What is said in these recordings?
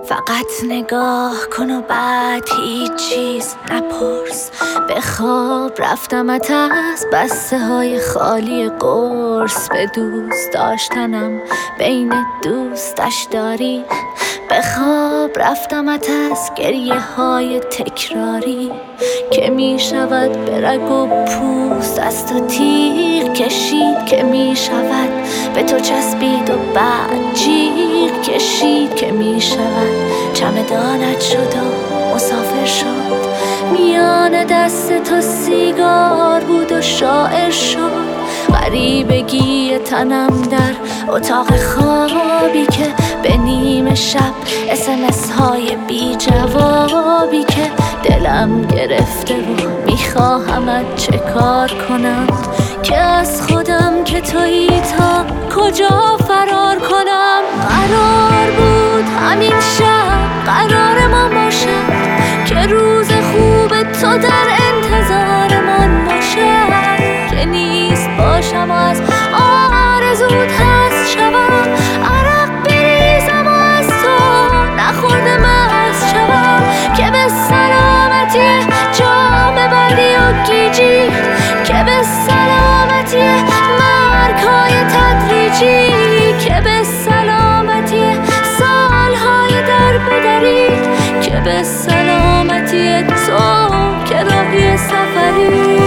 فقط نگاه کن و بعد هیچ چیز نپرس. به خواب رفتمت از بسته های خالی قرص. به دوست داشتنم بین دوستش داری. به خواب رفتمت از گریه های تکراری که می شود به رگ و پوست از تو تیغ کشید. که می شود به تو چسبید و بعد جیغ کشید. که می شود چمدانت شد و مسافر شد. میان دست تو سیگار بود و شاعر شد. غریبگی تنم در اتاق خوابی که به نیمه شب SMS های بی جوابی که دلم گرفته و میخواهمت چه کار کنم. که از خودم که تویی تا کجا فرار کنم. قرار بود همین شب قرار ما باشد که روز خوب تو در انتظارمان باشد. که نیست باشم از آرزوت هست شوم. عرق بریزم و از تو نخورده مست شوم. که به سلامتی جام بندی و گیجی. که به سلامتی مرگ‌های تدریجی. که به سلامتی سال‌های در بدری. که به سلامتی تو که راهی سفری.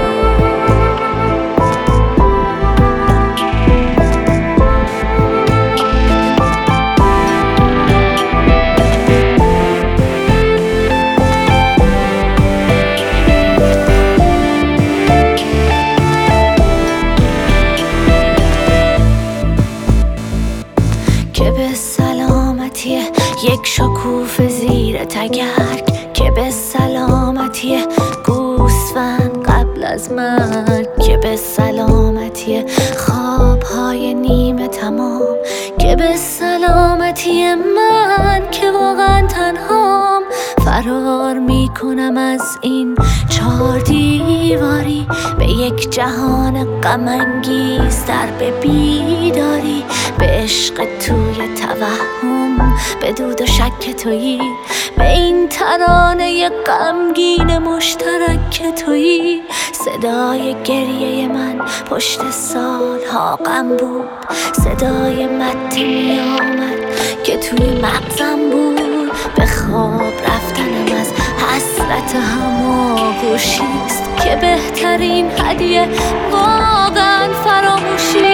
که به سلامتی یک شکوفه زیر تگرگ. که به سلامتی گوسفند قبل از مرگ. که به سلامتی خوابهای نیمه تمام. که به سلامتی من که واقعا تنهام. فرار می کنم از این 4 دیواری به یک جهان غم انگیز در به بیداری. به عشق توی توهم به دود و شک تویی. به این ترانه غمگین مشترک تویی. صدای گریه من پشت سالها غم بود. صدای مدی می آمد که توی مغزم بود. به خواب رفتنم از حسرت هماغوشیست که بهترین هدیه واقعا فراموشی.